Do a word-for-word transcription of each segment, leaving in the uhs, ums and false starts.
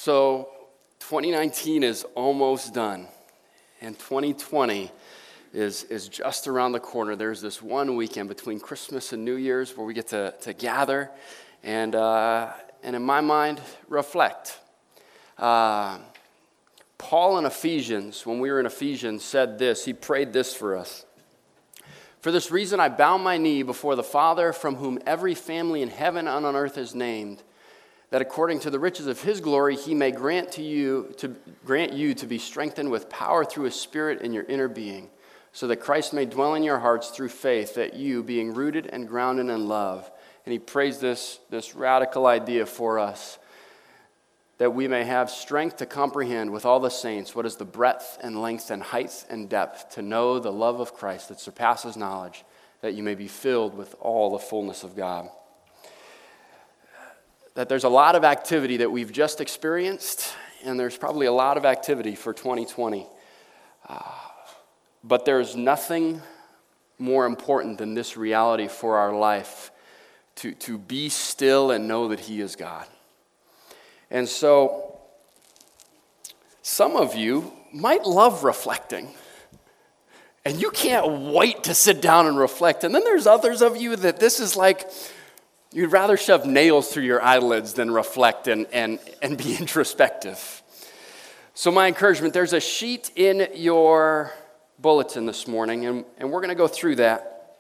So twenty nineteen is almost done, and twenty twenty is, is just around the corner. There's this one weekend between Christmas and New Year's where we get to, to gather and, uh, and in my mind, reflect. Uh, Paul in Ephesians, when we were in Ephesians, said this. He prayed this for us. For this reason I bow my knee before the Father, from whom every family in heaven and on earth is named, that according to the riches of his glory he may grant to you to grant you to be strengthened with power through his Spirit in your inner being, so that Christ may dwell in your hearts through faith, that you, being rooted and grounded in love. And he prays this, this radical idea for us, that we may have strength to comprehend with all the saints what is the breadth and length and height and depth, to know the love of Christ that surpasses knowledge, that you may be filled with all the fullness of God. That there's a lot of activity that we've just experienced, and there's probably a lot of activity for twenty twenty. Uh, but there's nothing more important than this reality for our life, to, to be still and know that he is God. And so, some of you might love reflecting, and you can't wait to sit down and reflect. And then there's others of you that this is like, you'd rather shove nails through your eyelids than reflect and, and, and be introspective. So my encouragement, there's a sheet in your bulletin this morning, and, and we're going to go through that.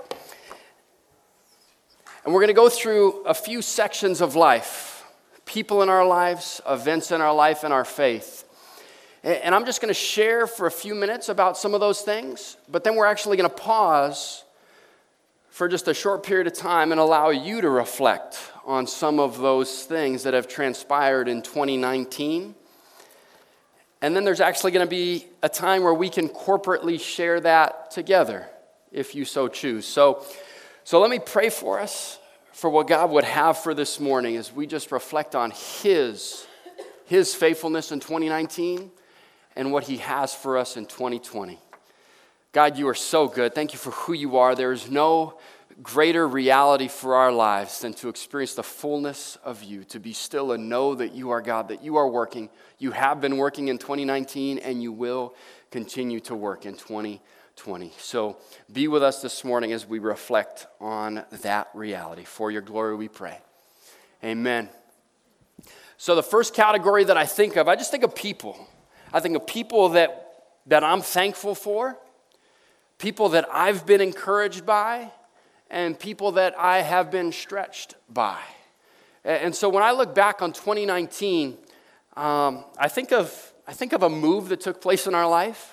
And we're going to go through a few sections of life. People in our lives, events in our life, and our faith. And I'm just going to share for a few minutes about some of those things, but then we're actually going to pause for just a short period of time and allow you to reflect on some of those things that have transpired in twenty nineteen. And then there's actually going to be a time where we can corporately share that together, if you so choose. So, so let me pray for us, for what God would have for this morning as we just reflect on His, His faithfulness in twenty nineteen and what He has for us in twenty twenty. God, you are so good. Thank you for who you are. There is no greater reality for our lives than to experience the fullness of you, to be still and know that you are God, that you are working. You have been working in twenty nineteen, and you will continue to work in twenty twenty. So be with us this morning as we reflect on that reality. For your glory we pray. Amen. So the first category that I think of, I just think of people. I think of people that, that I'm thankful for, people that I've been encouraged by, and people that I have been stretched by. And so when I look back on twenty nineteen, um, I think of I think of a move that took place in our life.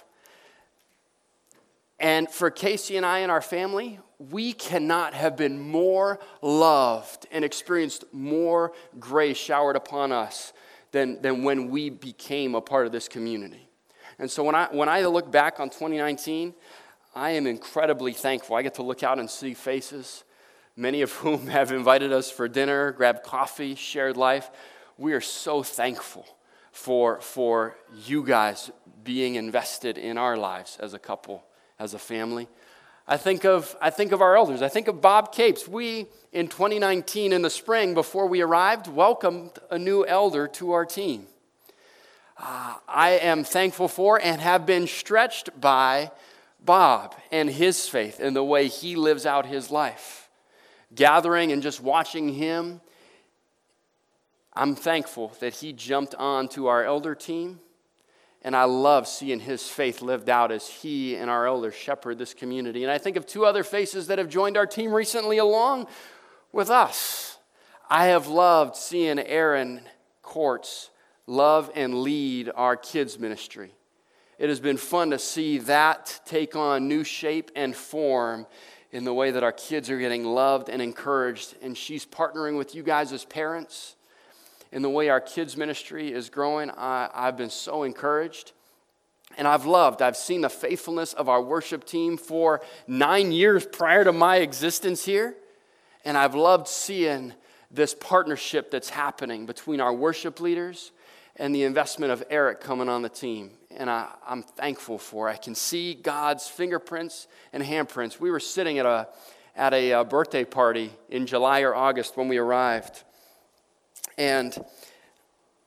And for Casey and I and our family, we cannot have been more loved and experienced more grace showered upon us than, than when we became a part of this community. And so when I when I look back on twenty nineteen, I am incredibly thankful. I get to look out and see faces, many of whom have invited us for dinner, grabbed coffee, shared life. We are so thankful for, for you guys being invested in our lives as a couple, as a family. I think of I think of our elders. I think of Bob Capes. We, in twenty nineteen, in the spring, before we arrived, welcomed a new elder to our team. Uh, I am thankful for and have been stretched by Bob and his faith and the way he lives out his life. Gathering and just watching him, I'm thankful that he jumped on to our elder team. And I love seeing his faith lived out as he and our elders shepherd this community. And I think of two other faces that have joined our team recently along with us. I have loved seeing Aaron Courts love and lead our kids ministry. It has been fun to see that take on new shape and form in the way that our kids are getting loved and encouraged. And she's partnering with you guys as parents in the way our kids ministry is growing. I, I've been so encouraged. And I've loved, I've seen the faithfulness of our worship team for nine years prior to my existence here. And I've loved seeing this partnership that's happening between our worship leaders and the investment of Eric coming on the team. And I, I'm thankful for. I can see God's fingerprints and handprints. We were sitting at a at a, a birthday party in July or August when we arrived. And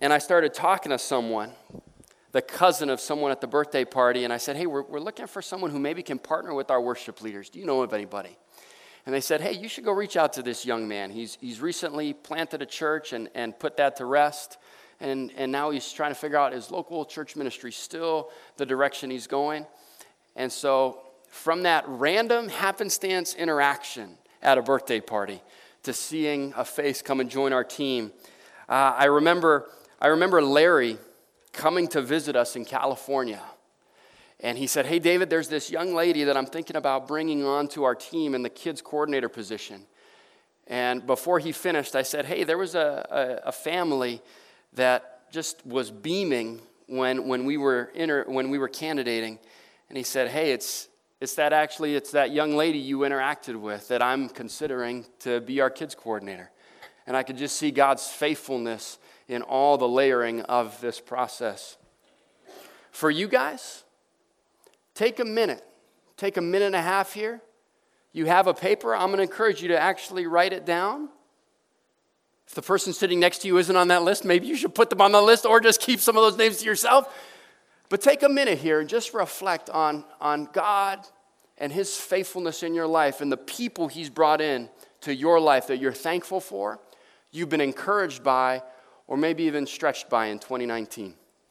and I started talking to someone, the cousin of someone at the birthday party, and I said, hey, we're, we're looking for someone who maybe can partner with our worship leaders. Do you know of anybody? And they said, hey, you should go reach out to this young man. He's he's recently planted a church and, and put that to rest, and, and now he's trying to figure out his local church ministry still the direction he's going. And so from that random happenstance interaction at a birthday party to seeing a face come and join our team, uh, I remember I remember Larry coming to visit us in California. And he said, hey, David, there's this young lady that I'm thinking about bringing on to our team in the kids coordinator position. And before he finished, I said, hey, there was a, a, a family that just was beaming when when we were inter, when we were candidating. And he said, hey, it's it's that actually, it's that young lady you interacted with that I'm considering to be our kids coordinator. And I could just see God's faithfulness in all the layering of this process. For you guys, take a minute. Take a minute and a half here. You have a paper. I'm going to encourage you to actually write it down. If the person sitting next to you isn't on that list, maybe you should put them on the list or just keep some of those names to yourself. But take a minute here and just reflect on, on God and his faithfulness in your life and the people he's brought in to your life that you're thankful for, you've been encouraged by, or maybe even stretched by in twenty nineteen.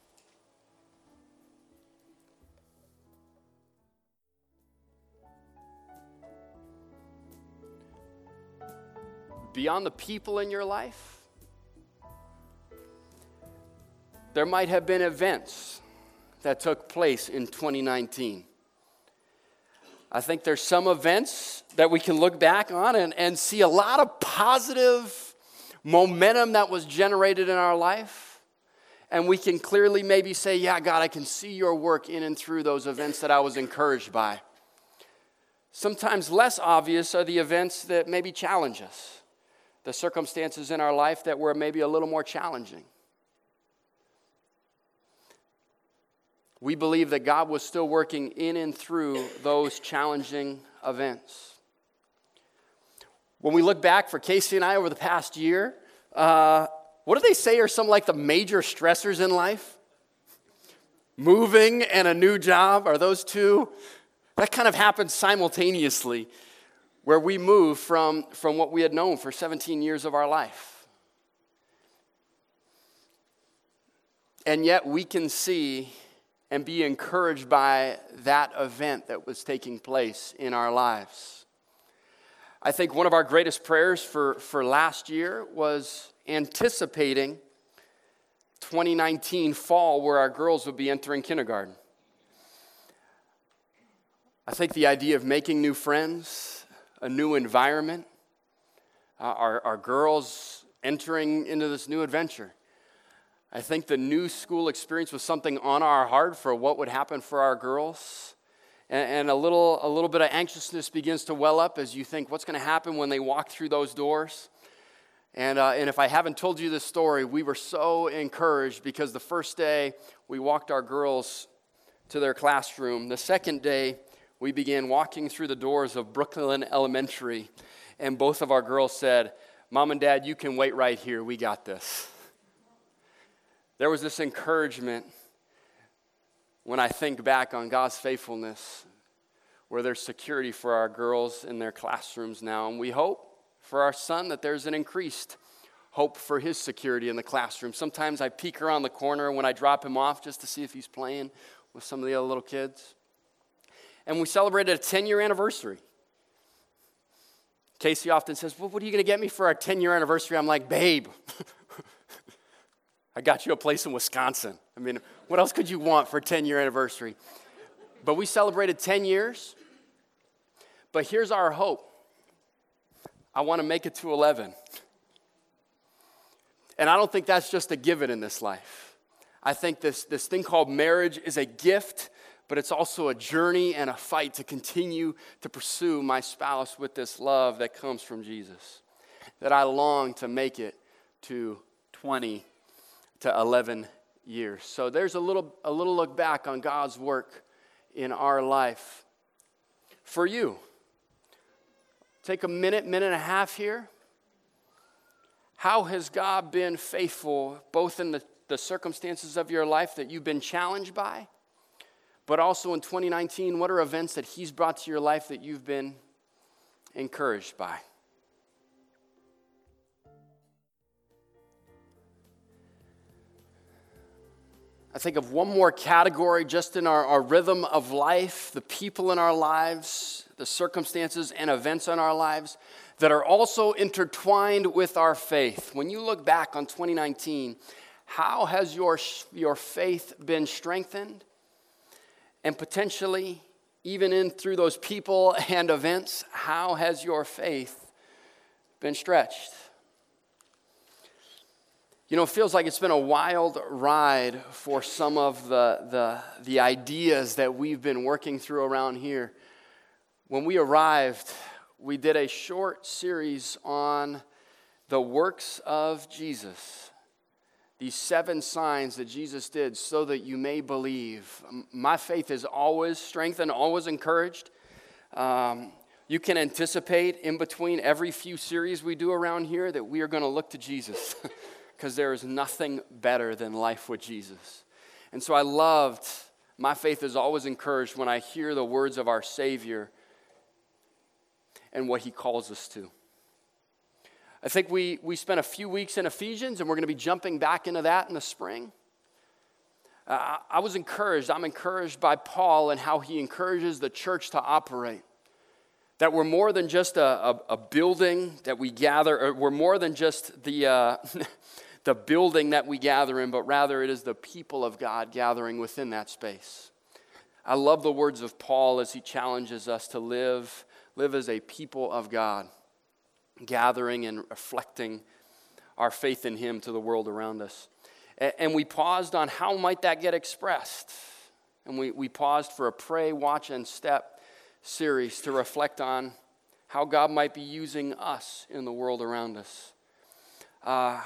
Beyond the people in your life, there might have been events that took place in twenty nineteen. I think there's some events that we can look back on and, and see a lot of positive momentum that was generated in our life. And we can clearly maybe say, yeah, God, I can see your work in and through those events that I was encouraged by. Sometimes less obvious are the events that maybe challenge us, the circumstances in our life that were maybe a little more challenging. We believe that God was still working in and through those challenging events. When we look back for Casey and I over the past year, uh, what do they say are some like the major stressors in life? Moving and a new job, are those two? That kind of happened simultaneously, where we moved from, from what we had known for seventeen years of our life. And yet we can see and be encouraged by that event that was taking place in our lives. I think one of our greatest prayers for, for last year was anticipating twenty nineteen fall, where our girls would be entering kindergarten. I think the idea of making new friends, a new environment, uh, our, our girls entering into this new adventure. I think the new school experience was something on our heart for what would happen for our girls. And, and a little a little bit of anxiousness begins to well up as you think, what's going to happen when they walk through those doors? And, uh, and if I haven't told you this story, we were so encouraged because the first day we walked our girls to their classroom. The second day, we began walking through the doors of Brooklyn Elementary, and both of our girls said, Mom and Dad, you can wait right here. We got this. There was this encouragement when I think back on God's faithfulness, where there's security for our girls in their classrooms now. And we hope for our son that there's an increased hope for his security in the classroom. Sometimes I peek around the corner when I drop him off just to see if he's playing with some of the other little kids. And we celebrated a ten-year anniversary. Casey often says, well, what are you going to get me for our ten-year anniversary? I'm like, babe, I got you a place in Wisconsin. I mean, what else could you want for a ten-year anniversary? But we celebrated ten years. But here's our hope. I want to make it to eleven. And I don't think that's just a given in this life. I think this, this thing called marriage is a gift, but it's also a journey and a fight to continue to pursue my spouse with this love that comes from Jesus. That I long to make it to twenty to eleven years. So there's a little a little look back on God's work in our life. For you, take a minute, minute and a half here. How has God been faithful both in the the circumstances of your life that you've been challenged by, but also in twenty nineteen, what are events that he's brought to your life that you've been encouraged by? I think of one more category just in our, our rhythm of life, the people in our lives, the circumstances and events in our lives that are also intertwined with our faith. When you look back on twenty nineteen, how has your, your faith been strengthened? And potentially, even in through those people and events, how has your faith been stretched? You know, it feels like it's been a wild ride for some of the, the, the ideas that we've been working through around here. When we arrived, we did a short series on the works of Jesus. These seven signs that Jesus did so that you may believe. My faith is always strengthened, always encouraged. Um, you can anticipate in between every few series we do around here that we are going to look to Jesus. Because there is nothing better than life with Jesus. And so I loved, my faith is always encouraged when I hear the words of our Savior and what he calls us to. I think we, we spent a few weeks in Ephesians, and we're going to be jumping back into that in the spring. Uh, I was encouraged. I'm encouraged by Paul and how he encourages the church to operate. That we're more than just a, a, a building that we gather, or we're more than just the... Uh, the building that we gather in, but rather it is the people of God gathering within that space. I love the words of Paul as he challenges us to live, live as a people of God, gathering and reflecting our faith in him to the world around us. And we paused on how might that get expressed. And we, we paused for a pray, watch, and step series to reflect on how God might be using us in the world around us. Uh,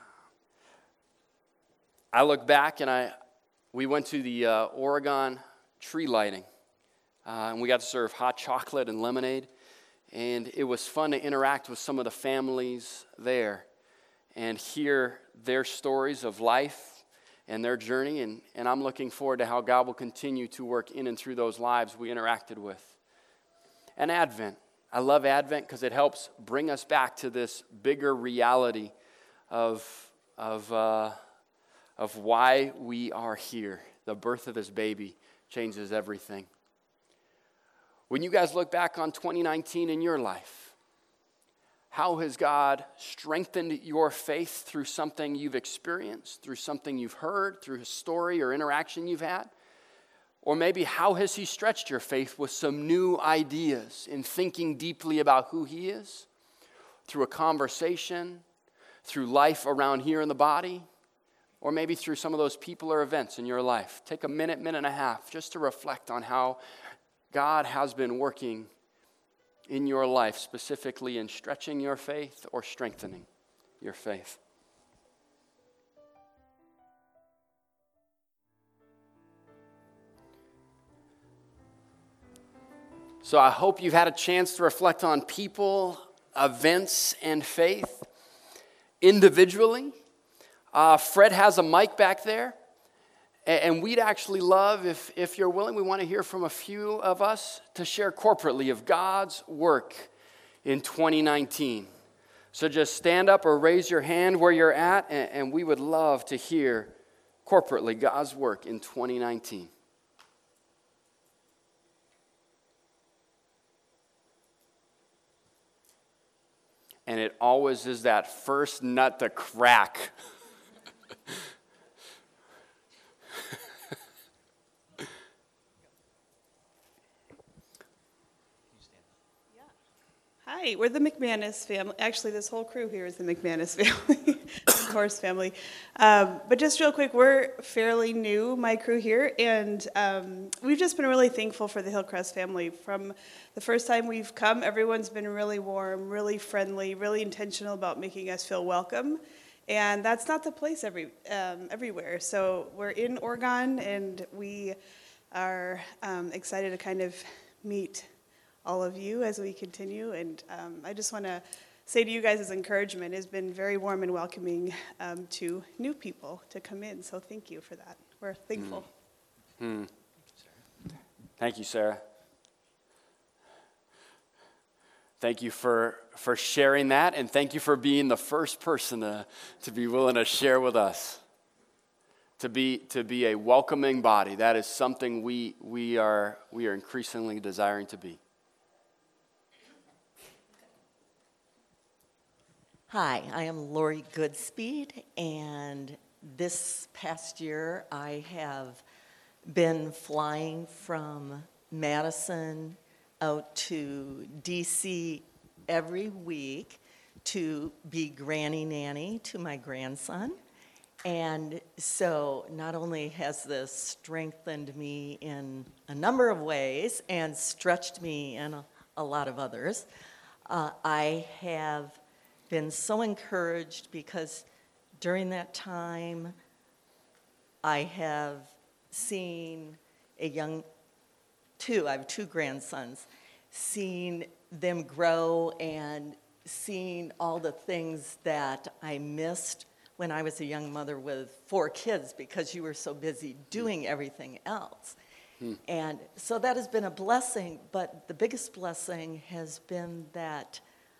I look back and I, we went to the uh, Oregon tree lighting, uh, and we got to serve hot chocolate and lemonade, and it was fun to interact with some of the families there and hear their stories of life and their journey, and, and I'm looking forward to how God will continue to work in and through those lives we interacted with. And Advent. I love Advent because it helps bring us back to this bigger reality of, of uh, of why we are here. The birth of this baby changes everything. When you guys look back on twenty nineteen in your life, how has God strengthened your faith through something you've experienced, through something you've heard, through a story or interaction you've had? Or maybe how has he stretched your faith with some new ideas in thinking deeply about who he is? Through a conversation, through life around here in the body, or maybe through some of those people or events in your life. Take a minute, minute and a half just to reflect on how God has been working in your life, specifically in stretching your faith or strengthening your faith. So I hope you've had a chance to reflect on people, events, and faith individually. Uh, Fred has a mic back there, and we'd actually love, if, if you're willing, we want to hear from a few of us to share corporately of God's work in twenty nineteen. So just stand up or raise your hand where you're at, and, and we would love to hear corporately God's work in twenty nineteen. And it always is that first nut to crack. Hi, we're the McManus family. Actually, this whole crew here is the McManus family, of course, family. Um, but just real quick, we're fairly new, my crew here, and um, we've just been really thankful for the Hillcrest family. From the first time we've come, everyone's been really warm, really friendly, really intentional about making us feel welcome. And that's not the place every um, everywhere. So we're in Oregon, and we are um, excited to kind of meet all of you as we continue. And um, I just want to say to you guys as encouragement has been very warm and welcoming um, to new people to come in. So thank you for that. We're thankful. Mm. Mm. Thank you, Sarah. Thank you for, for sharing that, and thank you for being the first person to, to be willing to share with us. To be to be a welcoming body. That is something we we are we are increasingly desiring to be. Hi, I am Lori Goodspeed, and this past year I have been flying from Madison out to D C every week to be granny nanny to my grandson. And so not only has this strengthened me in a number of ways and stretched me in a, a lot of others, uh, I have been so encouraged because during that time I have seen a young, two, I have two grandsons, seen them grow and seen all the things that I missed when I was a young mother with four kids because you were so busy doing everything else. Hmm. And so that has been a blessing, but the biggest blessing has been that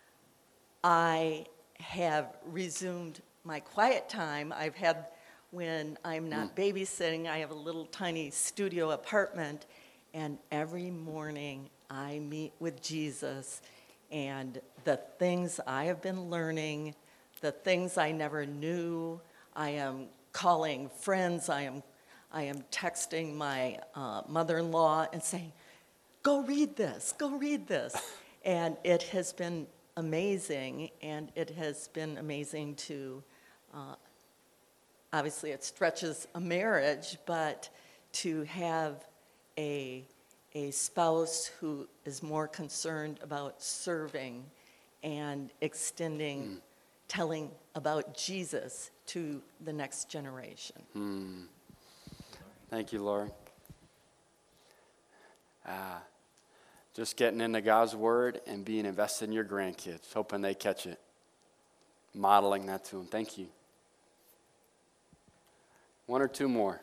I have resumed my quiet time. I've had, when I'm not hmm. babysitting, I have a little tiny studio apartment, and every morning I meet with Jesus, and the things I have been learning, the things I never knew, I am calling friends, I am I am texting my uh, mother-in-law and saying, go read this, go read this. And it has been amazing, and it has been amazing to, uh, obviously it stretches a marriage, but to have a, a spouse who is more concerned about serving and extending mm. telling about Jesus to the next generation. Hmm. Thank you, Lori. Ah, just getting into God's word and being invested in your grandkids, hoping they catch it, modeling that to them. Thank you. One or two more.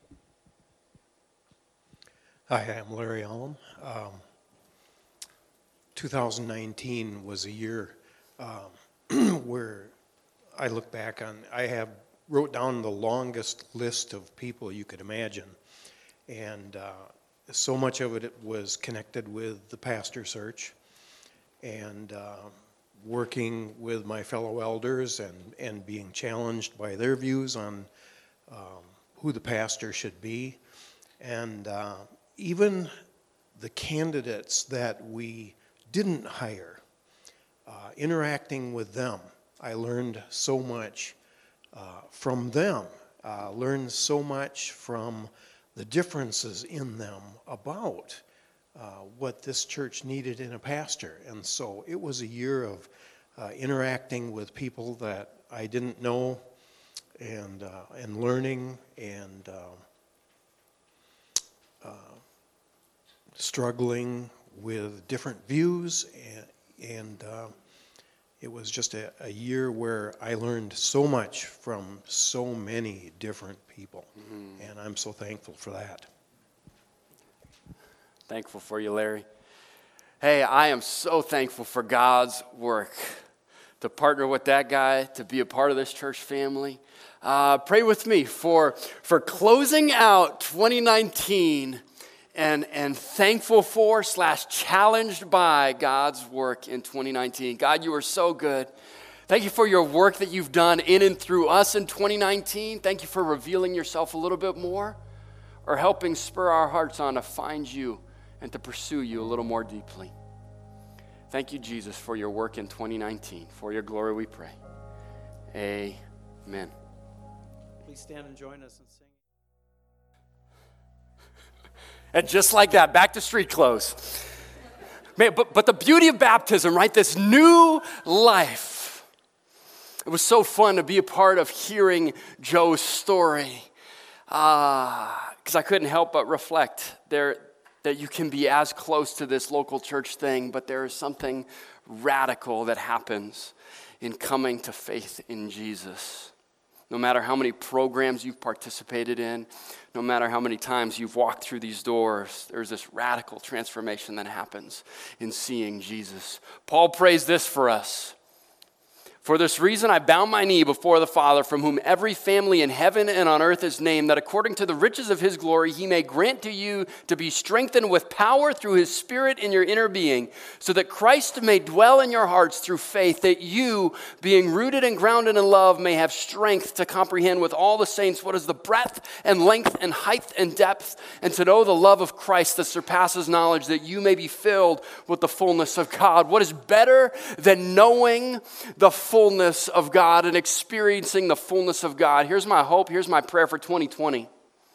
Hi, I'm Larry Allen. Um, two thousand nineteen was a year um, where I look back on, I have wrote down the longest list of people you could imagine, and uh, so much of it was connected with the pastor search and uh, working with my fellow elders and, and being challenged by their views on um, who the pastor should be, and uh, even the candidates that we didn't hire, uh, interacting with them. I learned so much uh, from them, uh, learned so much from the differences in them about uh, what this church needed in a pastor. And so it was a year of uh, interacting with people that I didn't know and, uh, and learning and uh, uh, struggling with different views, and, and uh, it was just a, a year where I learned so much from so many different people, mm-hmm. and I'm so thankful for that. Thankful for you, Larry. Hey, I am so thankful for God's work, to partner with that guy, to be a part of this church family. Uh, pray with me for, for closing out twenty nineteen and, and thankful for slash challenged by God's work in twenty nineteen. God, you are so good. Thank you for your work that you've done in and through us in twenty nineteen. Thank you for revealing yourself a little bit more, or helping spur our hearts on to find you and to pursue you a little more deeply. Thank you, Jesus, for your work in twenty nineteen. For your glory we pray. Amen. Please stand and join us in singing. And just like that, back to street clothes. Man, but, but the beauty of baptism, right? This new life. It was so fun to be a part of hearing Joe's story. Because uh, I couldn't help but reflect. There, that you can be as close to this local church thing, but there is something radical that happens in coming to faith in Jesus. No matter how many programs you've participated in, no matter how many times you've walked through these doors, there's this radical transformation that happens in seeing Jesus. Paul prays this for us. For this reason, I bow my knee before the Father, from whom every family in heaven and on earth is named, that according to the riches of his glory, he may grant to you to be strengthened with power through his Spirit in your inner being, so that Christ may dwell in your hearts through faith, that you, being rooted and grounded in love, may have strength to comprehend with all the saints what is the breadth and length and height and depth, and to know the love of Christ that surpasses knowledge, that you may be filled with the fullness of God. What is better than knowing the fullness of God and experiencing the fullness of God? Here's my hope, here's my prayer for twenty twenty.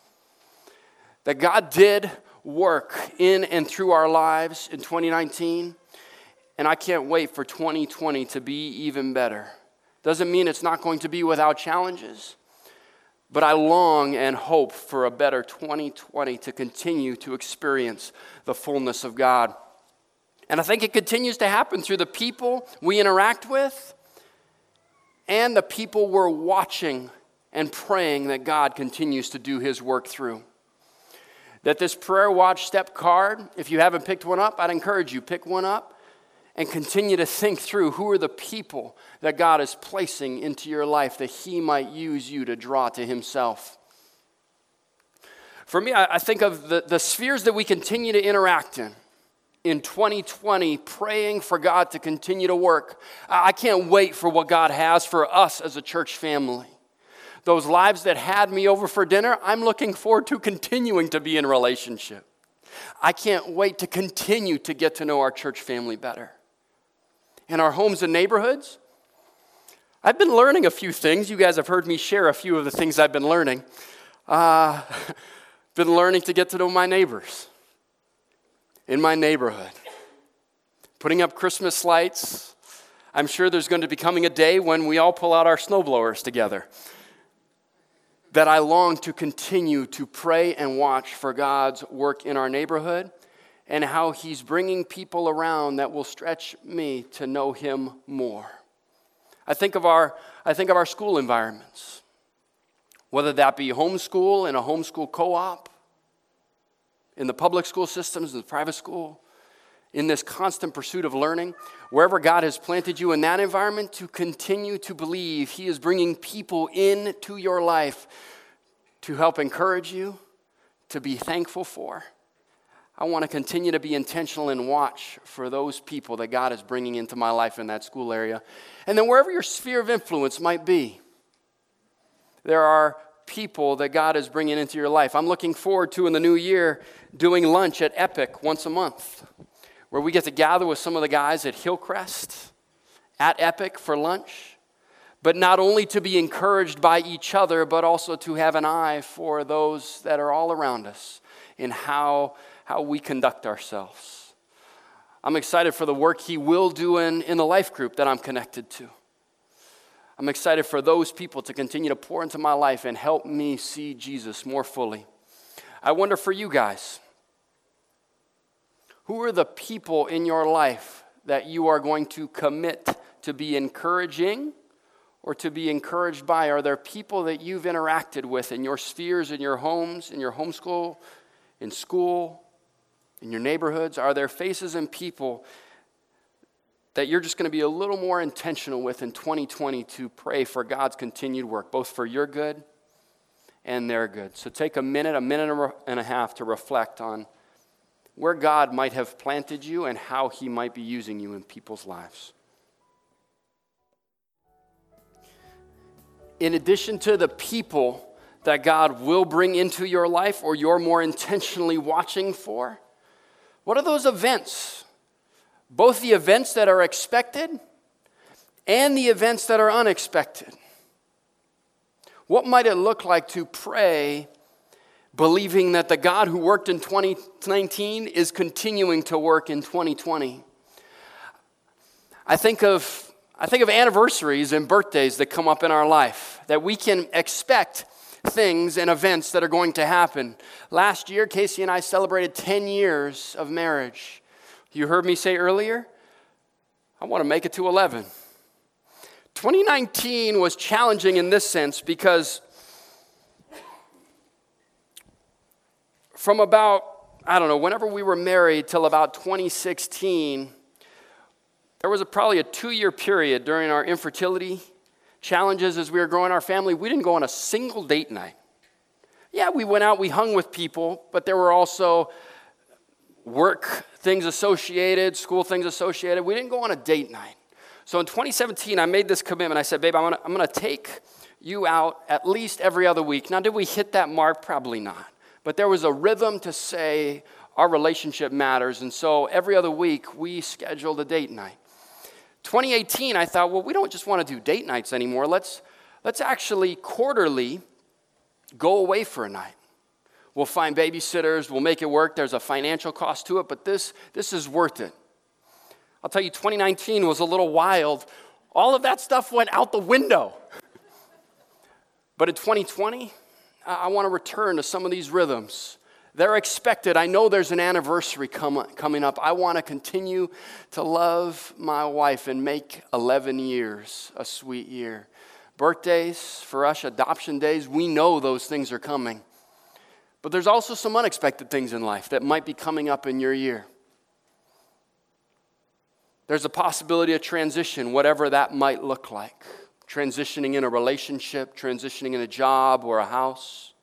That God did work in and through our lives in twenty nineteen, and I can't wait for twenty twenty to be even better. Doesn't mean it's not going to be without challenges, but I long and hope for a better twenty twenty to continue to experience the fullness of God. And I think it continues to happen through the people we interact with and the people we're watching and praying that God continues to do his work through. That this Prayer Watch Step card, if you haven't picked one up, I'd encourage you, pick one up and continue to think through who are the people that God is placing into your life that he might use you to draw to himself. For me, I, I think of the, the spheres that we continue to interact in. In twenty twenty, praying for God to continue to work. I can't wait for what God has for us as a church family. Those lives that had me over for dinner, I'm looking forward to continuing to be in relationship. I can't wait to continue to get to know our church family better. In our homes and neighborhoods, I've been learning a few things. You guys have heard me share a few of the things I've been learning. Uh, been learning to get to know my neighbors in my neighborhood. Putting up Christmas lights. I'm sure there's going to be coming a day when we all pull out our snowblowers together. That I long to continue to pray and watch for God's work in our neighborhood and how he's bringing people around that will stretch me to know him more. I think of our, I think of our school environments, whether that be homeschool in a homeschool co-op, in the public school systems, in the private school, in this constant pursuit of learning, wherever God has planted you in that environment, to continue to believe he is bringing people into your life to help encourage you, to be thankful for. I want to continue to be intentional and watch for those people that God is bringing into my life in that school area. And then wherever your sphere of influence might be, there are people that God is bringing into your life. I'm looking forward to, in the new year, doing lunch at Epic once a month, where we get to gather with some of the guys at Hillcrest, at Epic for lunch, but not only to be encouraged by each other, but also to have an eye for those that are all around us in how, how we conduct ourselves. I'm excited for the work he will do in, in the life group that I'm connected to. I'm excited for those people to continue to pour into my life and help me see Jesus more fully. I wonder for you guys, who are the people in your life that you are going to commit to be encouraging or to be encouraged by? Are there people that you've interacted with in your spheres, in your homes, in your homeschool, in school, in your neighborhoods? Are there faces and people that you're just going to be a little more intentional with in twenty twenty to pray for God's continued work, both for your good and their good? So take a minute, a minute and a half to reflect on where God might have planted you and how he might be using you in people's lives. In addition to the people that God will bring into your life or you're more intentionally watching for, what are those events? Both the events that are expected and the events that are unexpected. What might it look like to pray believing that the God who worked in twenty nineteen is continuing to work in twenty twenty? I think of I think of anniversaries and birthdays that come up in our life that we can expect things and events that are going to happen. Last year, Casey and I celebrated ten years of marriage. You heard me say earlier, I want to make it to eleven. twenty nineteen was challenging in this sense because from about, I don't know, whenever we were married till about twenty sixteen, there was a, probably a two-year period during our infertility challenges as we were growing our family. We didn't go on a single date night. Yeah, we went out, we hung with people, but there were also work things associated, school things associated. We didn't go on a date night. So in twenty seventeen, I made this commitment. I said, babe, I'm gonna, I'm gonna take you out at least every other week. Now, did we hit that mark? Probably not. But there was a rhythm to say our relationship matters. And so every other week, we scheduled a date night. twenty eighteen, I thought, well, we don't just want to do date nights anymore. Let's, let's actually quarterly go away for a night. We'll find babysitters. We'll make it work. There's a financial cost to it, but this, this is worth it. I'll tell you, twenty nineteen was a little wild. All of that stuff went out the window. But in twenty twenty, I want to return to some of these rhythms. They're expected. I know there's an anniversary come, coming up. I want to continue to love my wife and make eleven years a sweet year. Birthdays, for us, adoption days, we know those things are coming. But there's also some unexpected things in life that might be coming up in your year. There's a possibility of transition, whatever that might look like. Transitioning in a relationship, transitioning in a job or a house.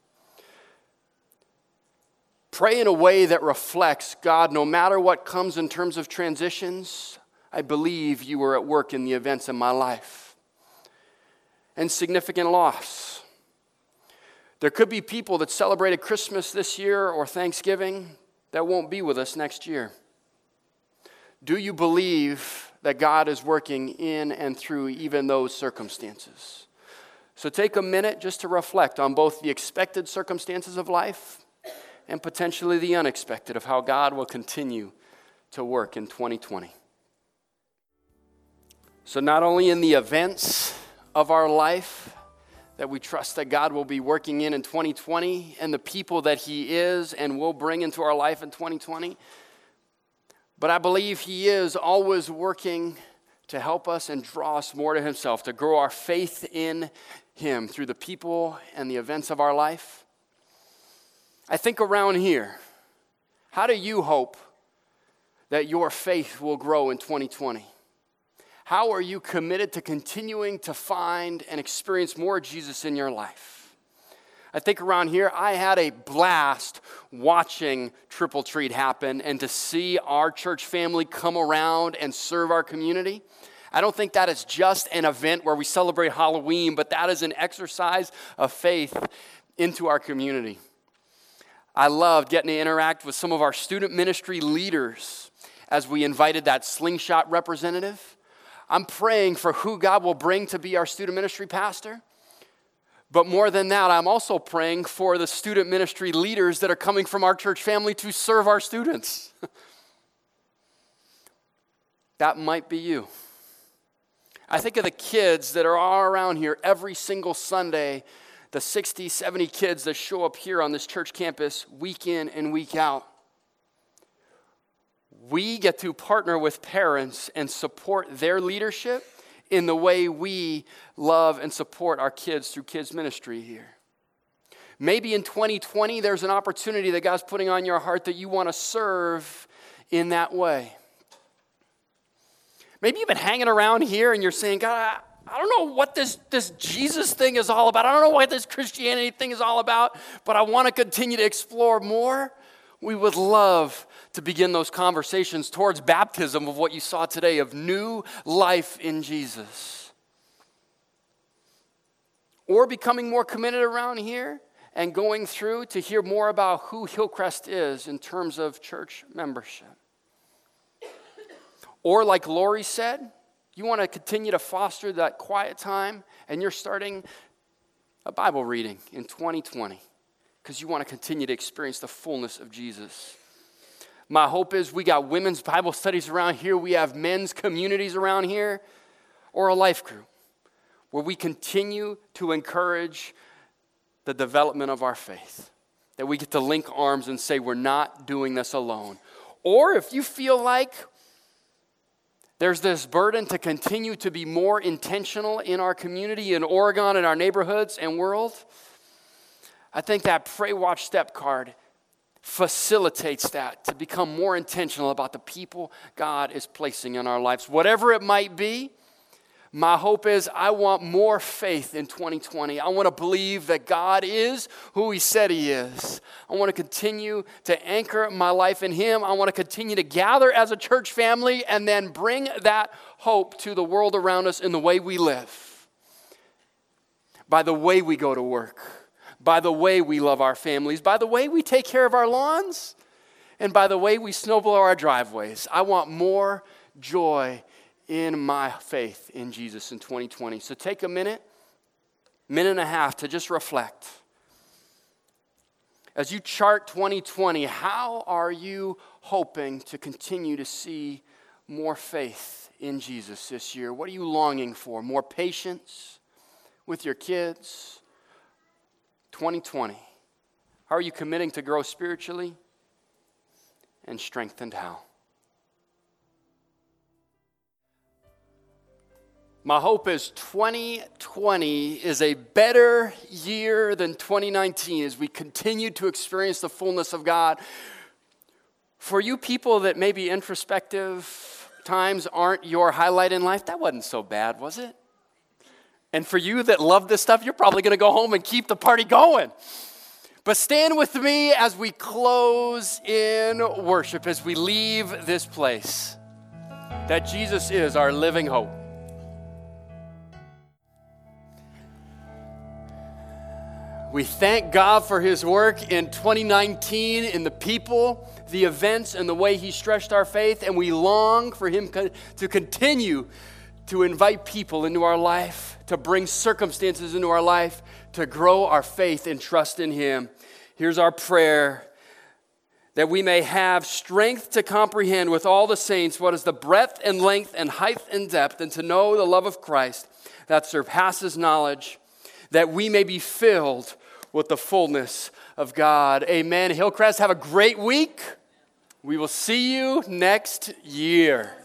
Pray in a way that reflects, God, no matter what comes in terms of transitions, I believe you were at work in the events of my life. And significant loss. There could be people that celebrated Christmas this year or Thanksgiving that won't be with us next year. Do you believe that God is working in and through even those circumstances? So take a minute just to reflect on both the expected circumstances of life and potentially the unexpected of how God will continue to work in twenty twenty. So not only in the events of our life that we trust that God will be working in in twenty twenty and the people that He is and will bring into our life in twenty twenty, but I believe He is always working to help us and draw us more to Himself, to grow our faith in Him through the people and the events of our life. I think around here, how do you hope that your faith will grow in twenty twenty? How are you committed to continuing to find and experience more Jesus in your life? I think around here, I had a blast watching Triple Treat happen and to see our church family come around and serve our community. I don't think that is just an event where we celebrate Halloween, but that is an exercise of faith into our community. I loved getting to interact with some of our student ministry leaders as we invited that Slingshot representative. I'm praying for who God will bring to be our student ministry pastor. But more than that, I'm also praying for the student ministry leaders that are coming from our church family to serve our students. That might be you. I think of the kids that are all around here every single Sunday, the sixty, seventy kids that show up here on this church campus week in and week out. We get to partner with parents and support their leadership in the way we love and support our kids through kids ministry here. Maybe in twenty twenty, there's an opportunity that God's putting on your heart that you want to serve in that way. Maybe you've been hanging around here and you're saying, God, I, I don't know what this, this Jesus thing is all about. I don't know what this Christianity thing is all about, but I want to continue to explore more. We would love to begin those conversations towards baptism of what you saw today, of new life in Jesus. Or becoming more committed around here and going through to hear more about who Hillcrest is in terms of church membership. Or like Lori said, you want to continue to foster that quiet time and you're starting a Bible reading in twenty twenty because you want to continue to experience the fullness of Jesus. My hope is we got women's Bible studies around here. We have men's communities around here, or a life group where we continue to encourage the development of our faith, that we get to link arms and say we're not doing this alone. Or if you feel like there's this burden to continue to be more intentional in our community, in Oregon, in our neighborhoods and world, I think that Pray Watch Step card facilitates that, to become more intentional about the people God is placing in our lives. Whatever it might be, my hope is I want more faith in twenty twenty. I want to believe that God is who He said He is. I want to continue to anchor my life in Him. I want to continue to gather as a church family and then bring that hope to the world around us in the way we live, by the way we go to work, by the way we love our families, by the way we take care of our lawns, and by the way we snowblow our driveways. I want more joy in my faith in Jesus in twenty twenty. So take a minute, minute and a half to just reflect. As you chart twenty twenty, how are you hoping to continue to see more faith in Jesus this year? What are you longing for? More patience with your kids? twenty twenty. How are you committing to grow spiritually? And strengthened how? My hope is twenty twenty is a better year than twenty nineteen as we continue to experience the fullness of God. For you people that maybe introspective times aren't your highlight in life, that wasn't so bad, was it? And for you that love this stuff, you're probably going to go home and keep the party going. But stand with me as we close in worship, as we leave this place, that Jesus is our living hope. We thank God for His work in twenty nineteen, in the people, the events, and the way He stretched our faith, and we long for Him to continue to invite people into our life, to bring circumstances into our life, to grow our faith and trust in Him. Here's our prayer: that we may have strength to comprehend with all the saints what is the breadth and length and height and depth, and to know the love of Christ that surpasses knowledge, that we may be filled with the fullness of God. Amen. Hillcrest, have a great week. We will see you next year.